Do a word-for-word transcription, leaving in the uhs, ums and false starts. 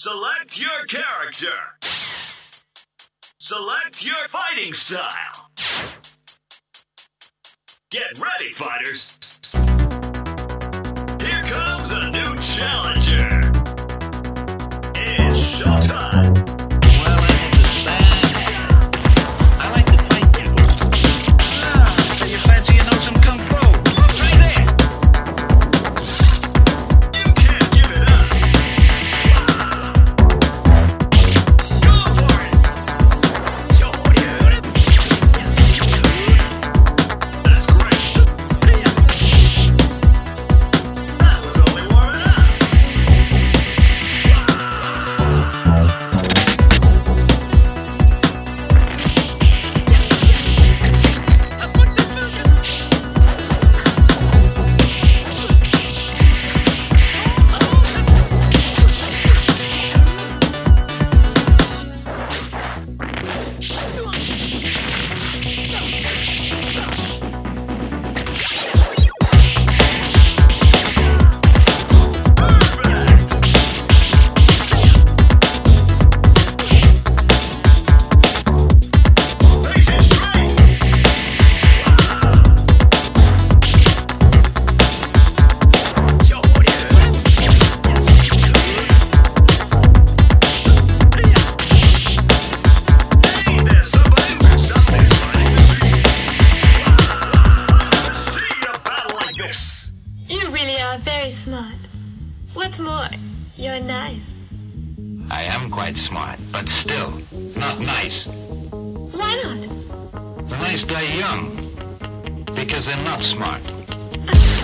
Select your character. Select your fighting style. Get ready, fighters. Here comes a new challenger. It's showtime. Well, that was bad. I like to fight you. Ah, so you fancy you know some kung fu? Right there. You can't give it up. Go for it. That's great. That was only warming up. You really are very smart. What's more, you're nice. I am quite smart, but still not nice. Why not? The nice die young because they're not smart.